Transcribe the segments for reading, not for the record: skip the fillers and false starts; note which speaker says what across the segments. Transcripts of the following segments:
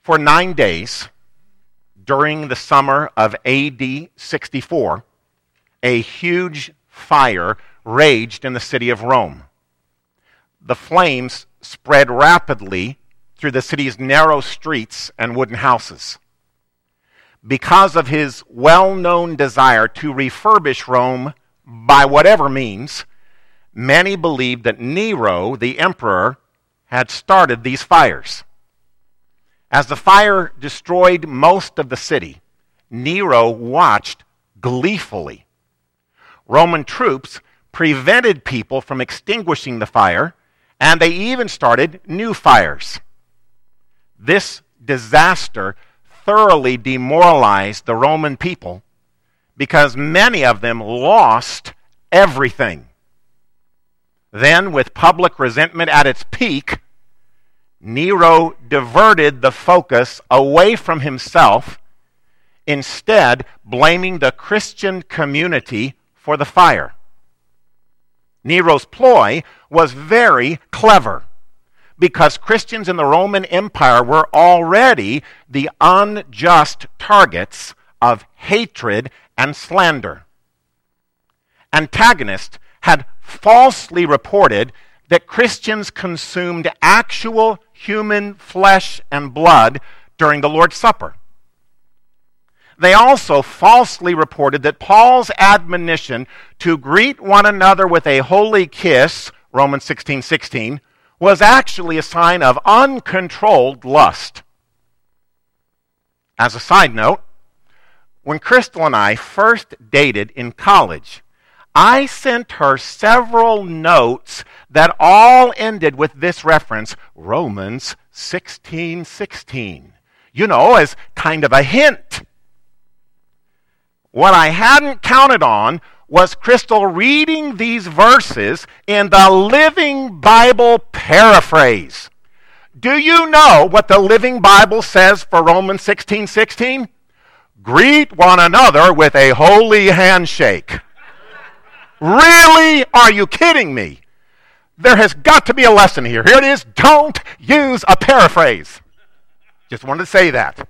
Speaker 1: For 9 days during the summer of AD 64, a huge fire raged in the city of Rome. The flames spread rapidly through the city's narrow streets and wooden houses. Because of his well-known desire to refurbish Rome by whatever means, many believed that Nero, the emperor, had started these fires. As the fire destroyed most of the city, Nero watched gleefully. Roman troops prevented people from extinguishing the fire, and they even started new fires. This disaster thoroughly demoralized the Roman people because many of them lost everything. Then, with public resentment at its peak, Nero diverted the focus away from himself, instead blaming the Christian community for the fire. Nero's ploy was very clever because Christians in the Roman Empire were already the unjust targets of hatred and slander. Antagonists had falsely reported that Christians consumed actual human flesh and blood during the Lord's Supper. They also falsely reported that Paul's admonition to greet one another with a holy kiss, Romans 16:16, was actually a sign of uncontrolled lust. As a side note, when Crystal and I first dated in college, I sent her several notes that all ended with this reference, Romans 16:16, as kind of a hint. What I hadn't counted on was Crystal reading these verses in the Living Bible paraphrase. Do you know what the Living Bible says for Romans 16:16? Greet one another with a holy handshake. Really? Are you kidding me? There has got to be a lesson here. Here it is. Don't use a paraphrase. Just wanted to say that.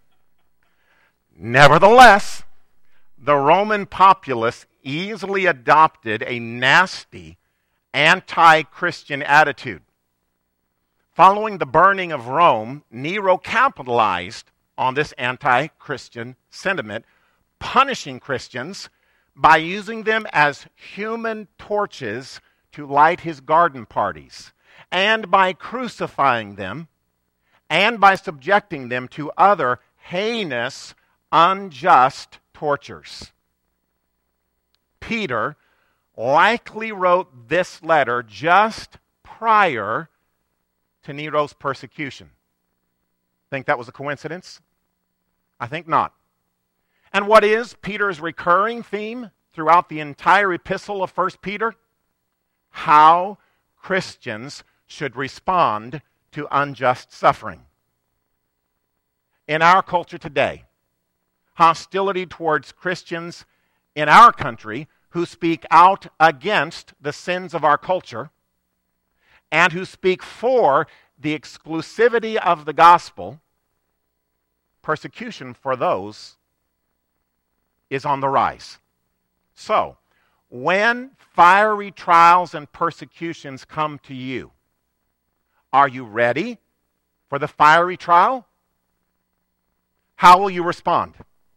Speaker 1: Nevertheless, the Roman populace easily adopted a nasty, anti-Christian attitude. Following the burning of Rome, Nero capitalized on this anti-Christian sentiment, punishing Christians by using them as human torches to light his garden parties, and by crucifying them, and by subjecting them to other heinous, unjust tortures. Peter likely wrote this letter just prior to Nero's persecution. Think that was a coincidence? I think not. And what is Peter's recurring theme throughout the entire epistle of 1 Peter? How Christians should respond to unjust suffering. In our culture today, hostility towards Christians in our country who speak out against the sins of our culture and who speak for the exclusivity of the gospel, persecution for those is on the rise. So, when fiery trials and persecutions come to you, are you ready for the fiery trial? How will you respond?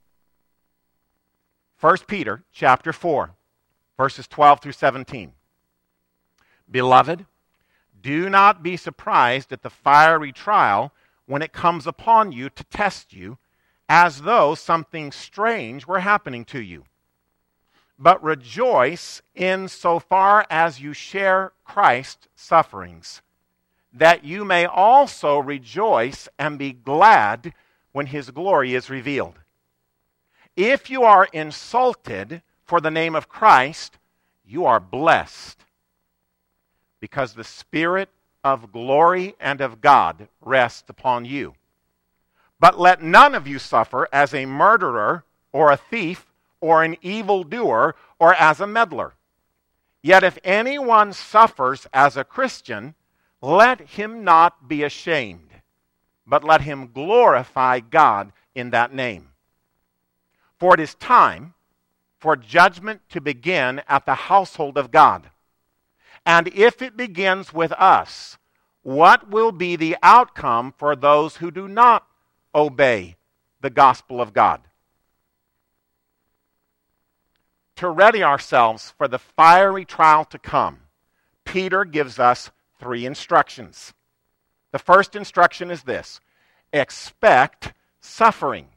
Speaker 1: 1 Peter chapter 4, verses 12 through 17. Beloved, do not be surprised at the fiery trial when it comes upon you to test you, as though something strange were happening to you. But rejoice insofar as you share Christ's sufferings, that you may also rejoice and be glad when his glory is revealed. If you are insulted for the name of Christ, you are blessed, because the Spirit of glory and of God rests upon you. But let none of you suffer as a murderer or a thief or an evildoer or as a meddler. Yet if anyone suffers as a Christian, let him not be ashamed, but let him glorify God in that name. For it is time for judgment to begin at the household of God. And if it begins with us, what will be the outcome for those who do not obey the gospel of God? To ready ourselves for the fiery trial to come, Peter gives us 3 instructions. The first instruction is this: expect suffering.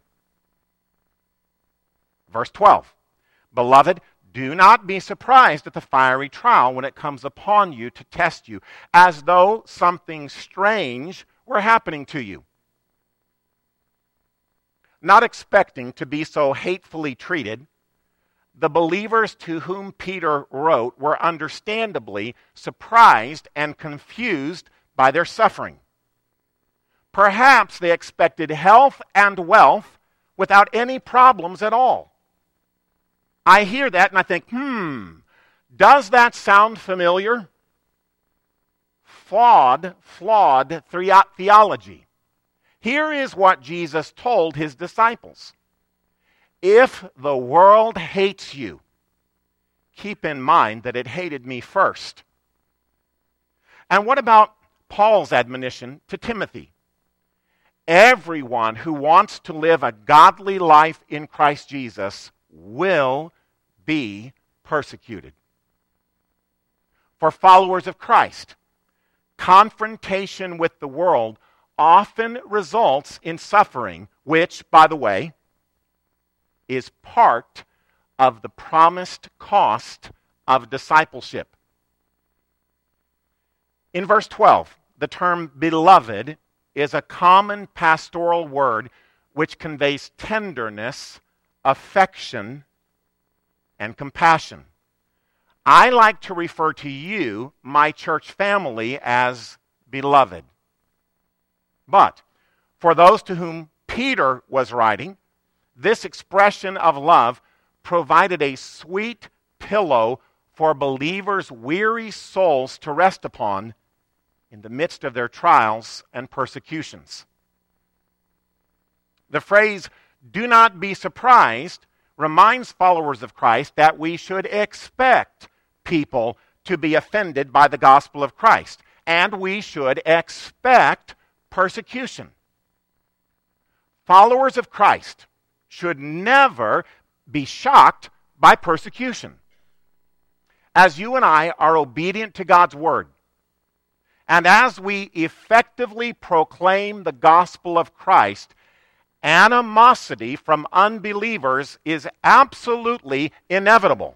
Speaker 1: Verse 12, beloved, do not be surprised at the fiery trial when it comes upon you to test you, as though something strange were happening to you. Not expecting to be so hatefully treated, the believers to whom Peter wrote were understandably surprised and confused by their suffering. Perhaps they expected health and wealth without any problems at all. I hear that and I think, does that sound familiar? Flawed theology. Here is what Jesus told his disciples. If the world hates you, keep in mind that it hated me first. And what about Paul's admonition to Timothy? Everyone who wants to live a godly life in Christ Jesus will be persecuted. For followers of Christ, confrontation with the world often results in suffering, which, by the way, is part of the promised cost of discipleship. In verse 12, the term beloved is a common pastoral word which conveys tenderness, affection, and compassion. I like to refer to you, my church family, as beloved. But for those to whom Peter was writing, this expression of love provided a sweet pillow for believers' weary souls to rest upon in the midst of their trials and persecutions. The phrase, "do not be surprised," reminds followers of Christ that we should expect people to be offended by the gospel of Christ, and we should expect persecution. Followers of Christ should never be shocked by persecution. As you and I are obedient to God's word, and as we effectively proclaim the gospel of Christ, animosity from unbelievers is absolutely inevitable.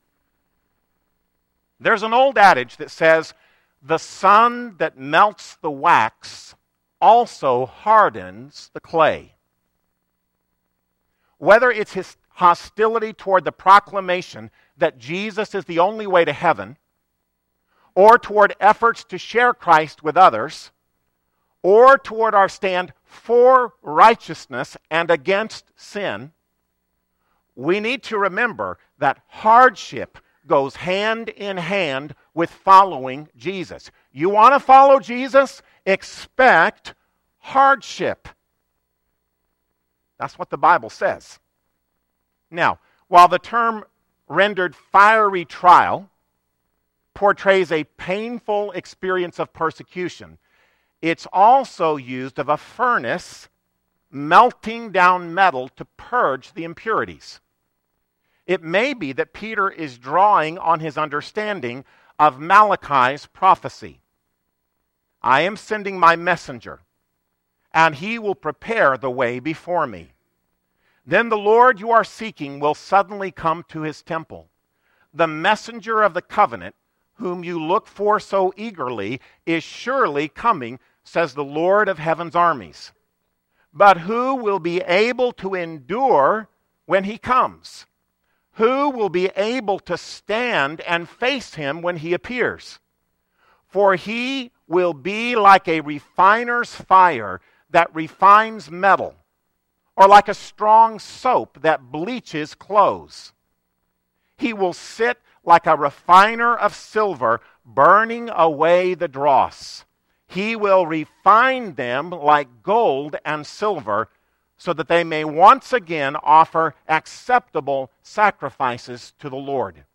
Speaker 1: There's an old adage that says, "The sun that melts the wax also hardens the clay." Whether it's his hostility toward the proclamation that Jesus is the only way to heaven, or toward efforts to share Christ with others, or toward our stand for righteousness and against sin, we need to remember that hardship goes hand in hand with following Jesus. You want to follow Jesus? Expect hardship. That's what the Bible says. Now, while the term rendered fiery trial portrays a painful experience of persecution, it's also used of a furnace melting down metal to purge the impurities. It may be that Peter is drawing on his understanding of Malachi's prophecy. "I am sending my messenger, and he will prepare the way before me. Then the Lord you are seeking will suddenly come to his temple. The messenger of the covenant, whom you look for so eagerly, is surely coming, says the Lord of heaven's armies. But who will be able to endure when he comes? Who will be able to stand and face him when he appears? For he will be like a refiner's fire that refines metal, or like a strong soap that bleaches clothes. He will sit like a refiner of silver, burning away the dross. He will refine them like gold and silver, so that they may once again offer acceptable sacrifices to the Lord.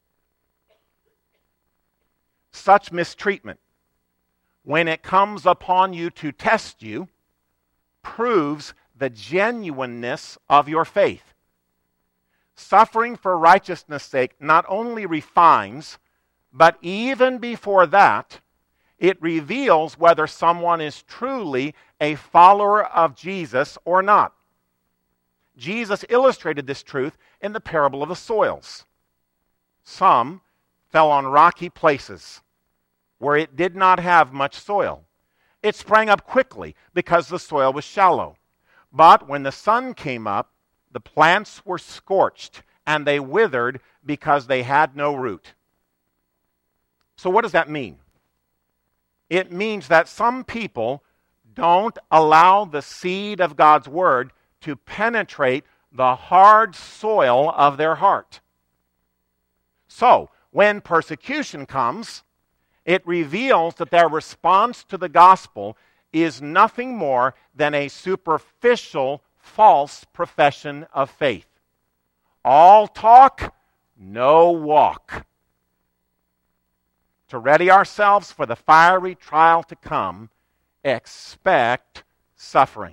Speaker 1: Such mistreatment, when it comes upon you to test you, proves the genuineness of your faith. Suffering for righteousness' sake not only refines, but even before that, it reveals whether someone is truly a follower of Jesus or not. Jesus illustrated this truth in the parable of the soils. Some fell on rocky places where it did not have much soil. It sprang up quickly because the soil was shallow. But when the sun came up, the plants were scorched and they withered because they had no root. So what does that mean? It means that some people don't allow the seed of God's Word to penetrate the hard soil of their heart. So, when persecution comes, it reveals that their response to the gospel is nothing more than a superficial, false profession of faith. All talk, no walk. To ready ourselves for the fiery trial to come, expect suffering.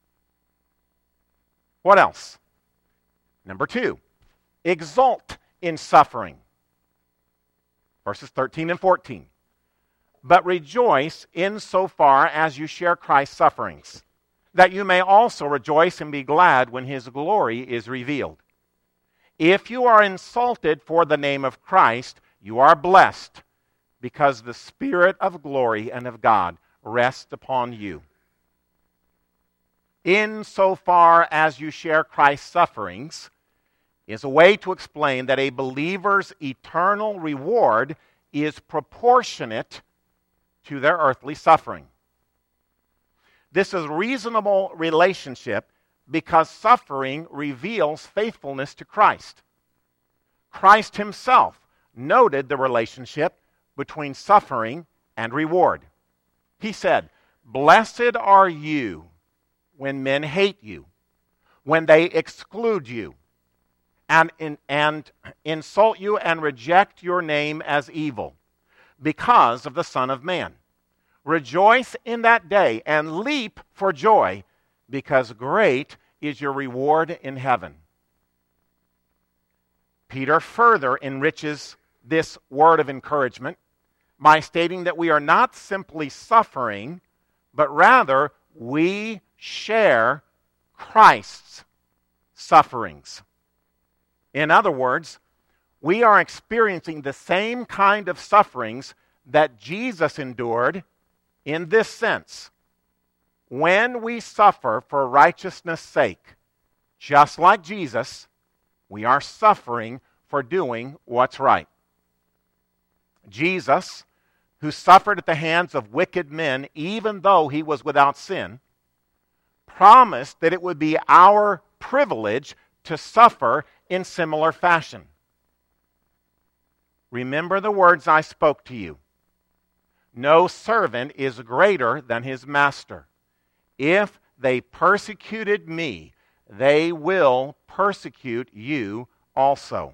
Speaker 1: What else? Number 2, exult in suffering. Verses 13 and 14. But rejoice insofar as you share Christ's sufferings, that you may also rejoice and be glad when his glory is revealed. If you are insulted for the name of Christ, you are blessed, because the Spirit of glory and of God rests upon you. Insofar as you share Christ's sufferings is a way to explain that a believer's eternal reward is proportionate to their earthly suffering. This is reasonable relationship because suffering reveals faithfulness to Christ. Christ himself noted the relationship between suffering and reward. He said, "Blessed are you when men hate you, when they exclude you, and insult you and reject your name as evil, because of the Son of Man. Rejoice in that day and leap for joy, because great is your reward in heaven." Peter further enriches this word of encouragement by stating that we are not simply suffering, but rather we share Christ's sufferings. In other words, we are experiencing the same kind of sufferings that Jesus endured in this sense. When we suffer for righteousness' sake, just like Jesus, we are suffering for doing what's right. Jesus, who suffered at the hands of wicked men even though he was without sin, promised that it would be our privilege to suffer in similar fashion. Remember the words I spoke to you. No servant is greater than his master. If they persecuted me, they will persecute you also.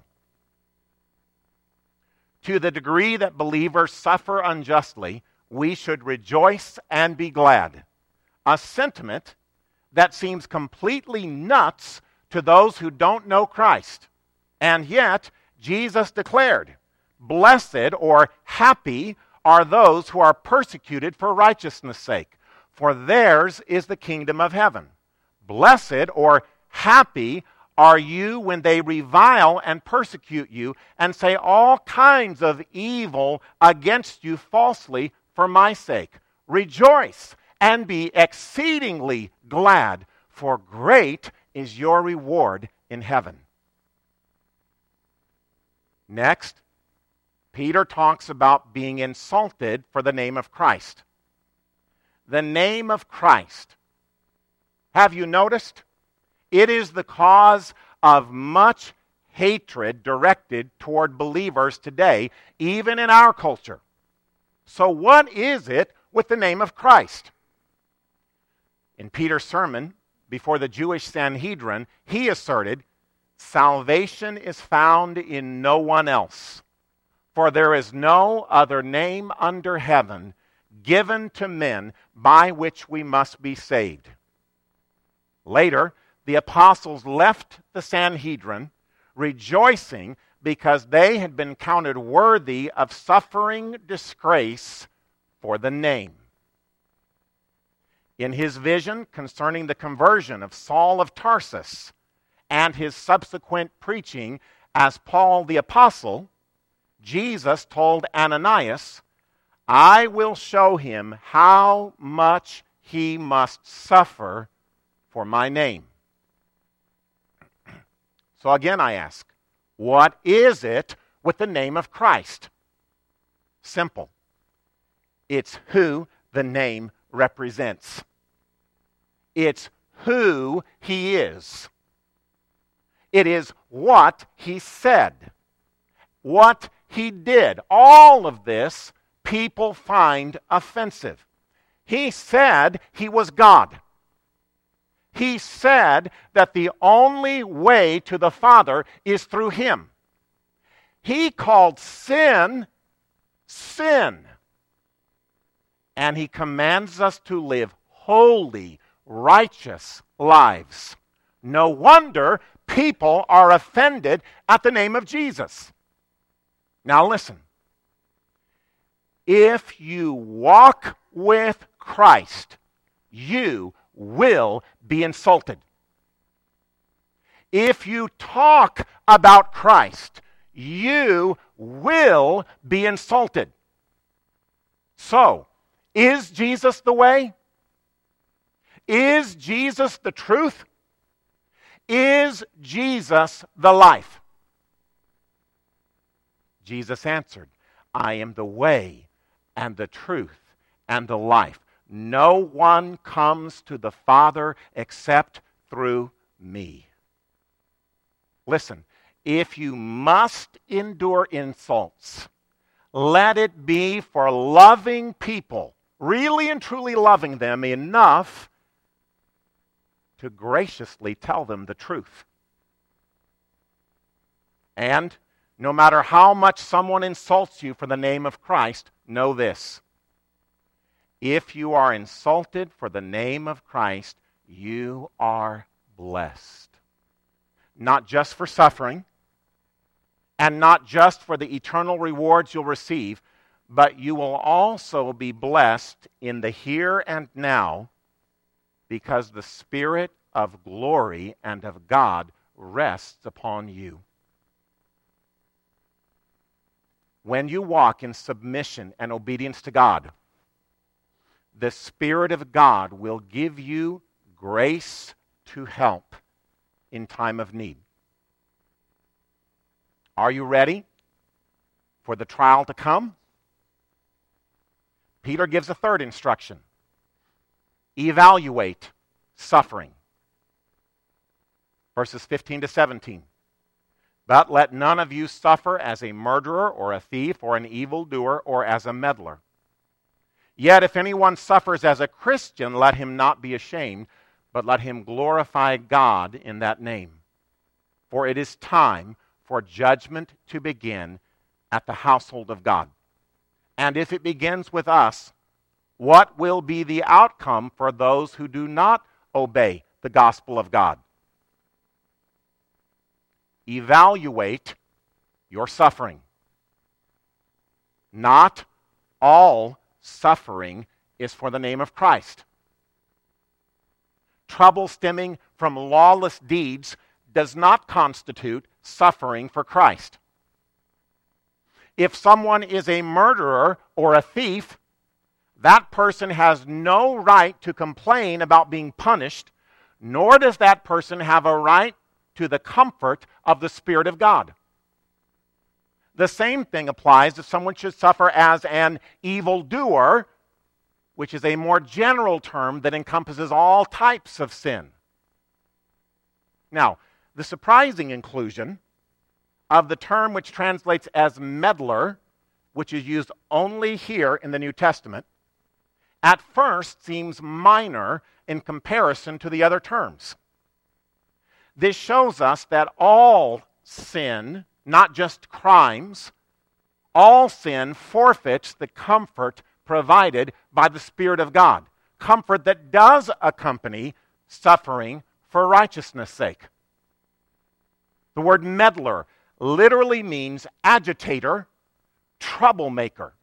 Speaker 1: To the degree that believers suffer unjustly, we should rejoice and be glad. A sentiment that seems completely nuts to those who don't know Christ. And yet, Jesus declared, "Blessed," or happy, "are those who are persecuted for righteousness' sake, for theirs is the kingdom of heaven." Blessed, or happy, are you when they revile and persecute you and say all kinds of evil against you falsely for my sake. Rejoice and be exceedingly glad, for great is your reward in heaven. Next, Peter talks about being insulted for the name of Christ. The name of Christ. Have you noticed? It is the cause of much hatred directed toward believers today, even in our culture. So what is it with the name of Christ? In Peter's sermon before the Jewish Sanhedrin, he asserted, salvation is found in no one else, for there is no other name under heaven given to men by which we must be saved. Later, the apostles left the Sanhedrin, rejoicing because they had been counted worthy of suffering disgrace for the name. In his vision concerning the conversion of Saul of Tarsus and his subsequent preaching as Paul the Apostle, Jesus told Ananias, I will show him how much he must suffer for my name. So again I ask, what is it with the name of Christ? Simple. It's who the name represents. It's who he is. It is what he said, what he did. All of this people find offensive. He said he was God. He said that the only way to the Father is through him. He called sin, sin. And he commands us to live holy, righteous lives. No wonder people are offended at the name of Jesus. Now listen. If you walk with Christ, you will be insulted. If you talk about Christ, you will be insulted. So, is Jesus the way? Is Jesus the truth? Is Jesus the life? Jesus answered, I am the way and the truth and the life. No one comes to the Father except through me. Listen, if you must endure insults, let it be for loving people, really and truly loving them enough to graciously tell them the truth. And no matter how much someone insults you for the name of Christ, know this. If you are insulted for the name of Christ, you are blessed. Not just for suffering, and not just for the eternal rewards you'll receive, but you will also be blessed in the here and now, because the Spirit of glory and of God rests upon you. When you walk in submission and obedience to God, the Spirit of God will give you grace to help in time of need. Are you ready for the trial to come? Peter gives a third instruction. Evaluate suffering. Verses 15 to 17. But let none of you suffer as a murderer or a thief or an evildoer or as a meddler. Yet if anyone suffers as a Christian, let him not be ashamed, but let him glorify God in that name. For it is time for judgment to begin at the household of God. And if it begins with us, what will be the outcome for those who do not obey the gospel of God? Evaluate your suffering. Not all suffering is for the name of Christ. Trouble stemming from lawless deeds does not constitute suffering for Christ. If someone is a murderer or a thief, that person has no right to complain about being punished, nor does that person have a right to the comfort of the Spirit of God. The same thing applies if someone should suffer as an evildoer, which is a more general term that encompasses all types of sin. Now, the surprising inclusion of the term which translates as meddler, which is used only here in the New Testament, at first seems minor in comparison to the other terms. This shows us that all sin, not just crimes, all sin forfeits the comfort provided by the Spirit of God. Comfort that does accompany suffering for righteousness' sake. The word meddler literally means agitator, troublemaker.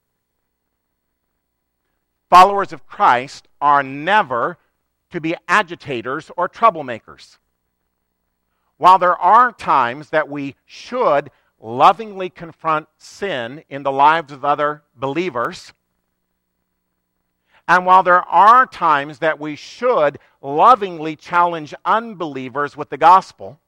Speaker 1: Followers of Christ are never to be agitators or troublemakers. While there are times that we should lovingly confront sin in the lives of other believers, and while there are times that we should lovingly challenge unbelievers with the gospel,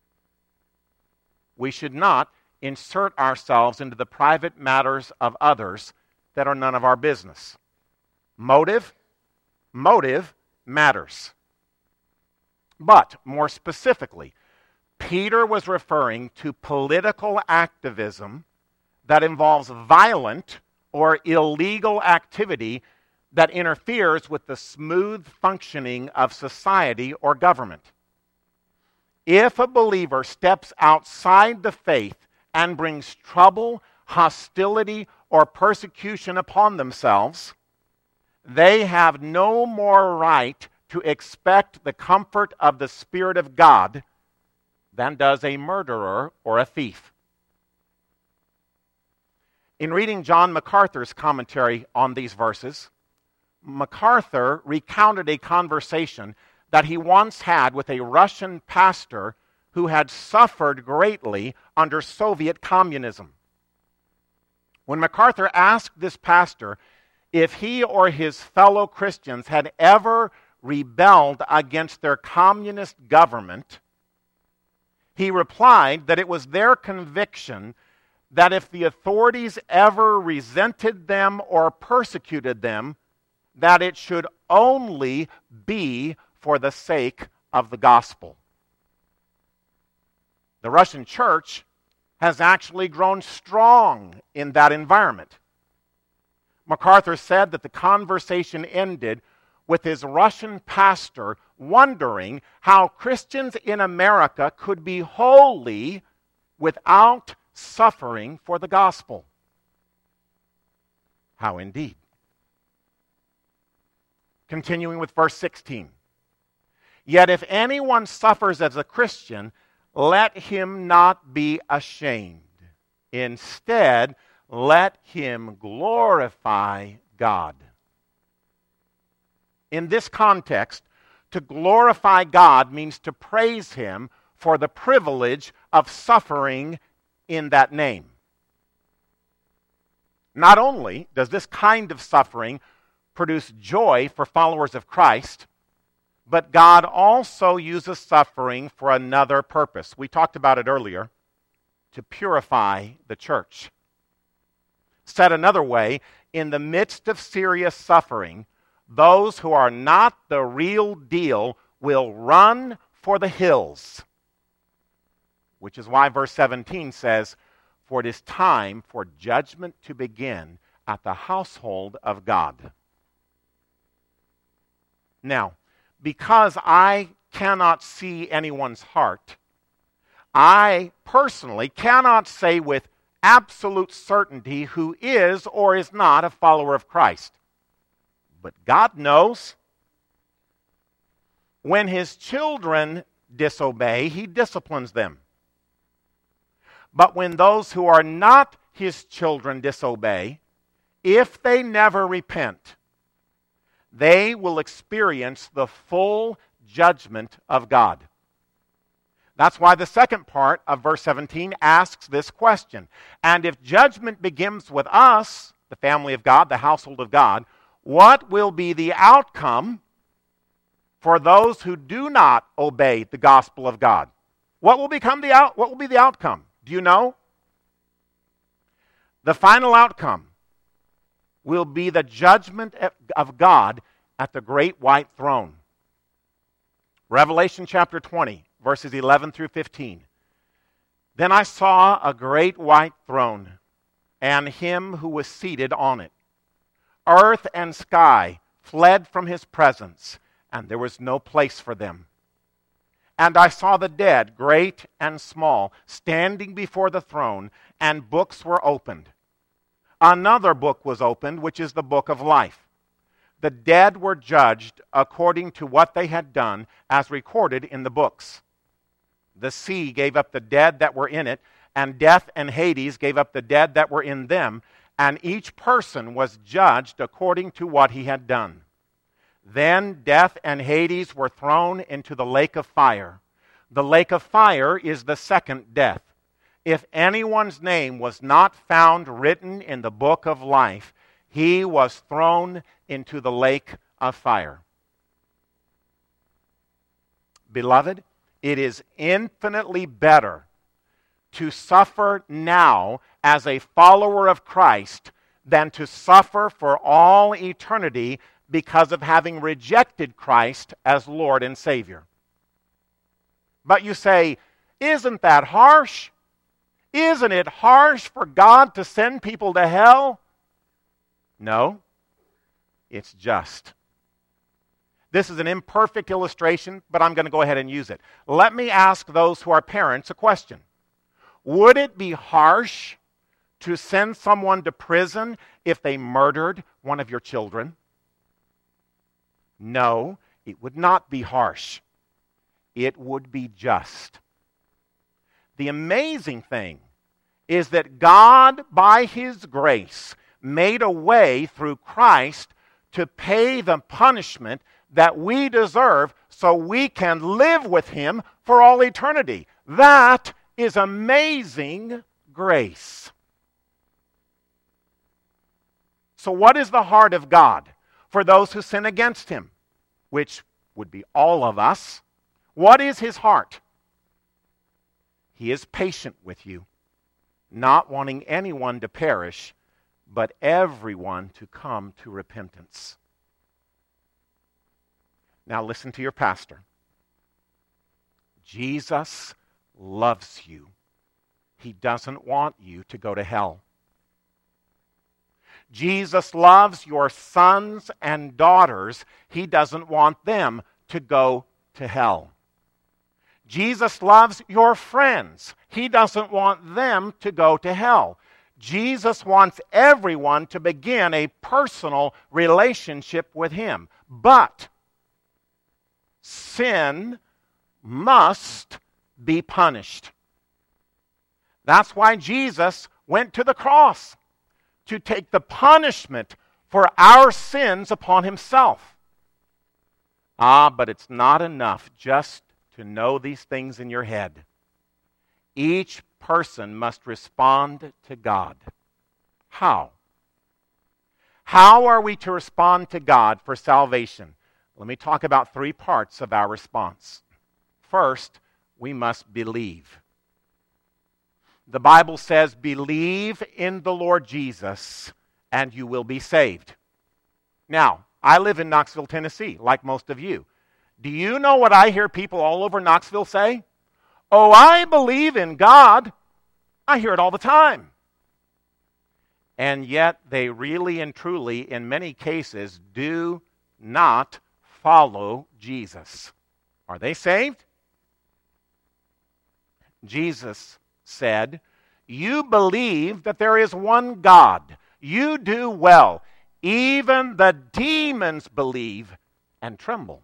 Speaker 1: we should not insert ourselves into the private matters of others that are none of our business. Motive matters. But more specifically, Peter was referring to political activism that involves violent or illegal activity that interferes with the smooth functioning of society or government. If a believer steps outside the faith and brings trouble, hostility, or persecution upon themselves, they have no more right to expect the comfort of the Spirit of God than does a murderer or a thief. In reading John MacArthur's commentary on these verses, MacArthur recounted a conversation that he once had with a Russian pastor who had suffered greatly under Soviet communism. When MacArthur asked this pastor if he or his fellow Christians had ever rebelled against their communist government, he replied that it was their conviction that if the authorities ever resented them or persecuted them, that it should only be for the sake of the gospel. The Russian church has actually grown strong in that environment. MacArthur said that the conversation ended with his Russian pastor wondering how Christians in America could be holy without suffering for the gospel. How indeed. Continuing with verse 16. Yet if anyone suffers as a Christian, let him not be ashamed. Instead, let him glorify God. In this context, to glorify God means to praise Him for the privilege of suffering in that name. Not only does this kind of suffering produce joy for followers of Christ, but God also uses suffering for another purpose. We talked about it earlier, to purify the church. Said another way, in the midst of serious suffering, those who are not the real deal will run for the hills. Which is why verse 17 says, "For it is time for judgment to begin at the household of God." Now, because I cannot see anyone's heart, I personally cannot say with absolute certainty who is or is not a follower of Christ. But God knows. When His children disobey, He disciplines them. But when those who are not His children disobey, if they never repent, they will experience the full judgment of God. That's why the second part of verse 17 asks this question. And if judgment begins with us, the family of God, the household of God, what will be the outcome for those who do not obey the gospel of God? What will be the outcome? Do you know? The final outcome will be the judgment of God at the great white throne. Revelation chapter 20, verses 11 through 15. Then I saw a great white throne, and Him who was seated on it. Earth and sky fled from his presence, and there was no place for them. And I saw the dead, great and small, standing before the throne, and books were opened. Another book was opened, which is the book of life. The dead were judged according to what they had done, as recorded in the books. The sea gave up the dead that were in it, and death and Hades gave up the dead that were in them, and each person was judged according to what he had done. Then death and Hades were thrown into the lake of fire. The lake of fire is the second death. If anyone's name was not found written in the book of life, he was thrown into the lake of fire. Beloved, it is infinitely better to suffer now as a follower of Christ than to suffer for all eternity because of having rejected Christ as Lord and Savior. But you say, isn't that harsh? Isn't it harsh for God to send people to hell? No, it's just. This is an imperfect illustration, but I'm going to go ahead and use it. Let me ask those who are parents a question. Would it be harsh to send someone to prison if they murdered one of your children? No, it would not be harsh. It would be just. The amazing thing is that God, by His grace, made a way through Christ to pay the punishment that we deserve so we can live with Him for all eternity. That is amazing grace. So what is the heart of God for those who sin against Him, which would be all of us? What is His heart? He is patient with you, not wanting anyone to perish, but everyone to come to repentance. Now listen to your pastor. Jesus loves you. He doesn't want you to go to hell. Jesus loves your sons and daughters. He doesn't want them to go to hell. Jesus loves your friends. He doesn't want them to go to hell. Jesus wants everyone to begin a personal relationship with Him. But sin must be punished. That's why Jesus went to the cross, to take the punishment for our sins upon Himself. But it's not enough just to know these things in your head. Each person must respond to God. How? How are we to respond to God for salvation? Let me talk about three parts of our response. First, we must believe. The Bible says, believe in the Lord Jesus and you will be saved. Now, I live in Knoxville, Tennessee, like most of you. Do you know what I hear people all over Knoxville say? Oh, I believe in God. I hear it all the time. And yet they really and truly, in many cases, do not follow Jesus. Are they saved? Jesus said, you believe that there is one God. You do well. Even the demons believe and tremble.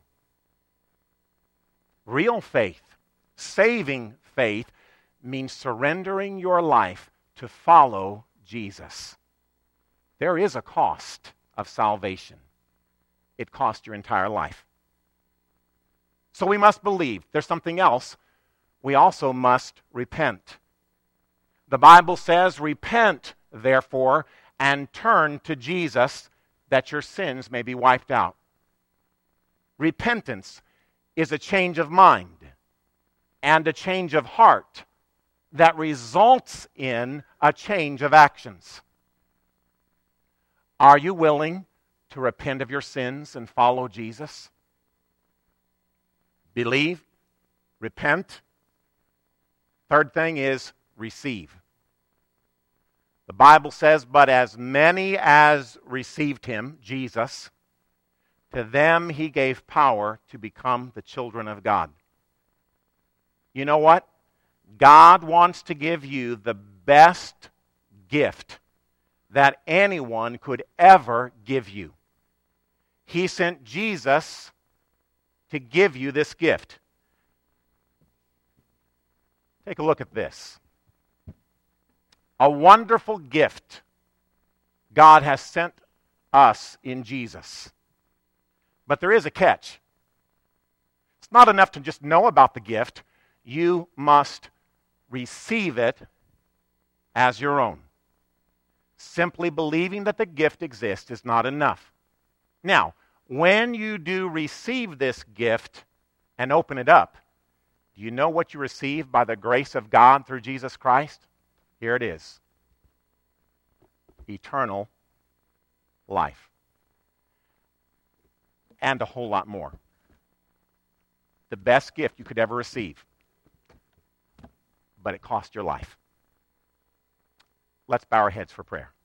Speaker 1: Real faith, saving faith, means surrendering your life to follow Jesus. There is a cost of salvation. It costs your entire life. So we must believe. There's something else. We also must repent. The Bible says, repent, therefore, and turn to Jesus that your sins may be wiped out. Repentance is a change of mind and a change of heart that results in a change of actions. Are you willing to repent of your sins and follow Jesus? Believe, repent. Third thing is receive. The Bible says, but as many as received Him, Jesus, To them he gave power to become the children of God. You know what? God wants to give you the best gift that anyone could ever give you. He sent Jesus to give you this gift. Take a look at this. A wonderful gift God has sent us in Jesus. But there is a catch. It's not enough to just know about the gift. You must receive it as your own. Simply believing that the gift exists is not enough. Now, when you do receive this gift and open it up, do you know what you receive by the grace of God through Jesus Christ? Here it is. Eternal life. And a whole lot more. The best gift you could ever receive. But it cost your life. Let's bow our heads for prayer.